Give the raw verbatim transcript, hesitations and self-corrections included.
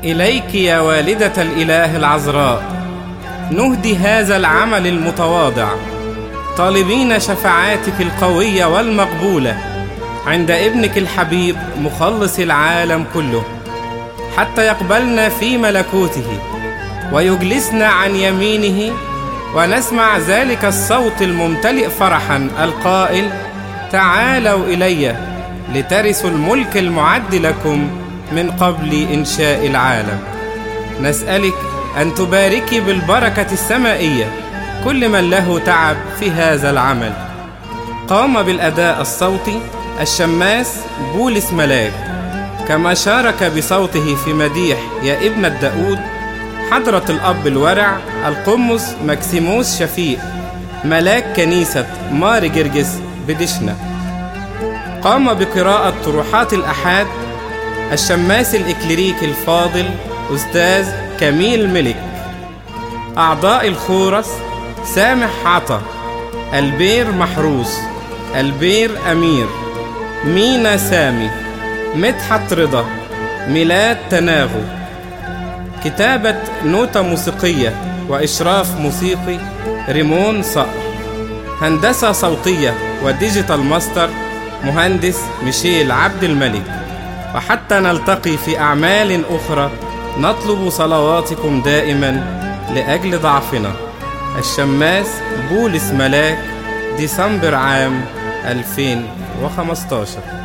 إليك يا والدة الإله العذراء نهدي هذا العمل المتواضع، طالبين شفاعاتك القوية والمقبولة عند ابنك الحبيب مخلص العالم كله، حتى يقبلنا في ملكوته ويجلسنا عن يمينه، ونسمع ذلك الصوت الممتلئ فرحا القائل: تعالوا إلي لترثوا الملك المعد لكم من قبل إنشاء العالم. نسألك أن تباركي بالبركة السمائية كل من له تعب في هذا العمل. قام بالأداء الصوتي الشماس بولس ملاك، كما شارك بصوته في مديح يا ابنة داود حضرة الأب الورع القمص مكسيموس شفيق ملاك كنيسة ماري جرجس بدشنا. قام بقراءة طروحات الأحاد الشماس الإكليريكي الفاضل أستاذ كميل ملك. أعضاء الخورس: سامح عطا، البير محروس، البير أمير، مينا سامي، مدحت رضا، ميلاد تناغو. كتابة نوتة موسيقية وإشراف موسيقي ريمون صقر. هندسة صوتية وديجيتال ماستر مهندس ميشيل عبد الملك. وحتى نلتقي في أعمال أخرى نطلب صلواتكم دائما لأجل ضعفنا. الشماس بولس ملاك، ديسمبر عام ألفين وخمستاشر.